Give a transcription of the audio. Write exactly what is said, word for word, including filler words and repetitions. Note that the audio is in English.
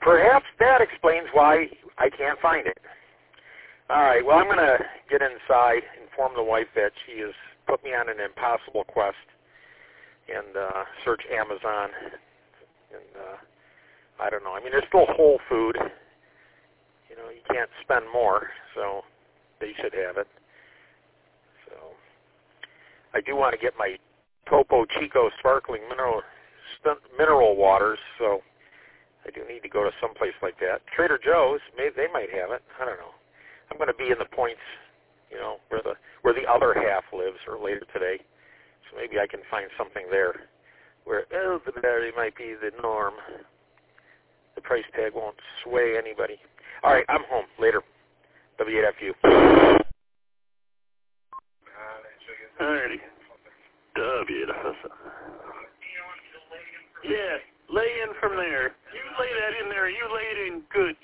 perhaps that explains why I can't find it. All right, well, I'm going to get inside, inform the wife that she has put me on an impossible quest, and uh, search Amazon. And uh, I don't know. I mean, there's still Whole Food. You know, you can't spend more, so they should have it. So I do want to get my Topo Chico sparkling mineral mineral waters, so I do need to go to someplace like that. Trader Joe's, may, they might have it. I don't know. I'm going to be in the points, you know, where the where the other half lives, or later today. So maybe I can find something there where Elderberry might be the norm. The price tag won't sway anybody. All right, I'm home. Later. W eight F U. Alrighty. W eight F U. Yeah, lay in from there. You lay that in there. You lay it in good.